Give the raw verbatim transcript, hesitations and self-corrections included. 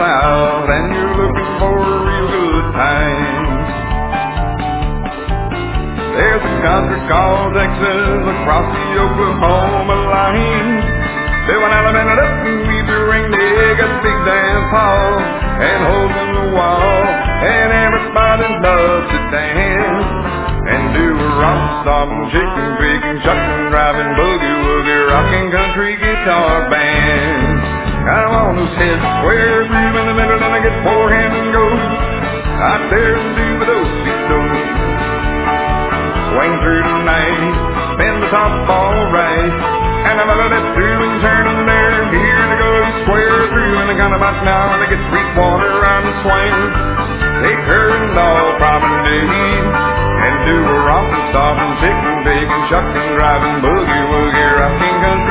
south and you're looking for a real good time. There's a country called Texas across the Oklahoma line. Doing Alabama up and we do ring they got big dance hall and holes in the wall, and everybody loves to dance and do a rock, stop, and chicken, pig, and chuck, and driving boogie woogie, rocking country guitar band. I'm on those heads square through in the middle, and I get four hand and go out there and do the do-si-do. Swing through the night, spin the top all right, and I'm out of that through and turning there. Here to go square through, and I got about now, and I get sweet water around the swing. Take her and all promenade, and do a romp and stop and chicken, bacon, chuck, and driving boogie woogie, rocking country